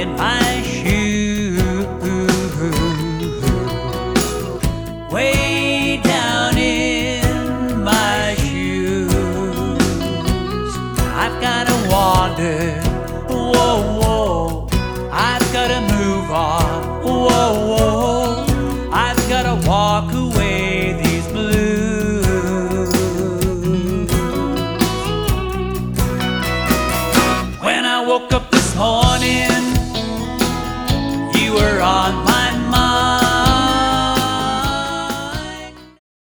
in my shoes, way down in my shoes. I've gotta wander, whoa, whoa. I've gotta move on, whoa, whoa. I've gotta walk away these blues. When I woke up this morning, you were on my